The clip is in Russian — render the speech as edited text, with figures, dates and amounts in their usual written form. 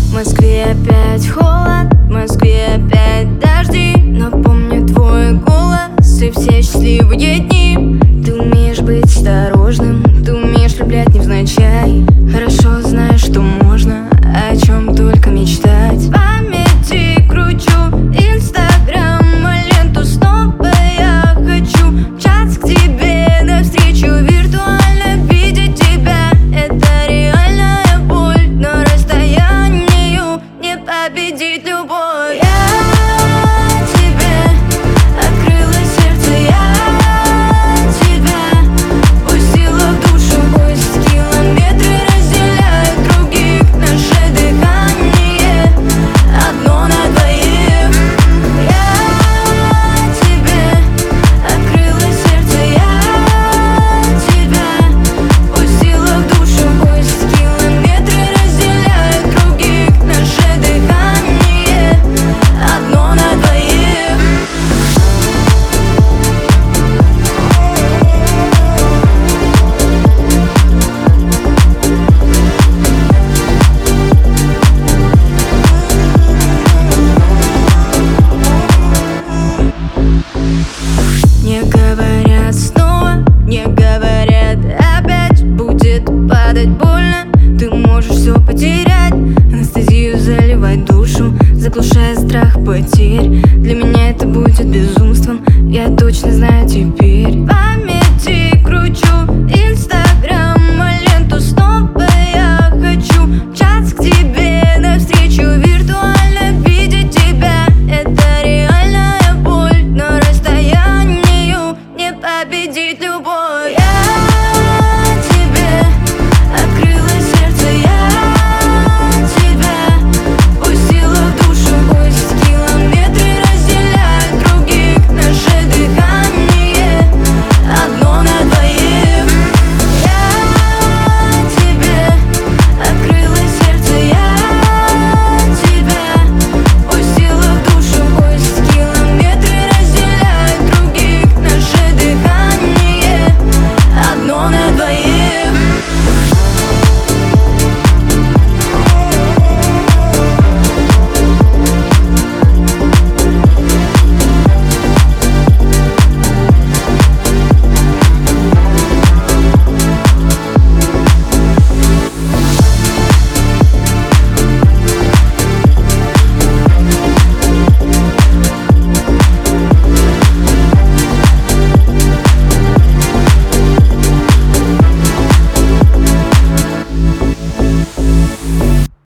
В Москве опять холод, в Москве опять дожди, но помню твой голос и все счастливые дни. Ты умеешь быть осторожным, ты умеешь влюблять невзначай. Хорошо знаешь, что можно о чем только мечтать. В памяти кручу Инстаграм, ленту снова я хочу мчаться к тебе навстречу, виртуально видеть тебя. Это реальная боль, но расстоянию не победить любовь. Я тебе открыла сердце, я тебя пустила в душу. Пусть километры разделяют других, наше дыхание одно на двоих. Я тебе открыла сердце, я тебя пустила в душу. Пусть километры разделяют других, наше дыхание одно на двоих. Не говорят снова, не говорят опять. Будет падать больно, ты можешь все потерять. Анестезию заливать душу, заглушая страх потерь. Для меня это будет безумством, я точно знаю теперь.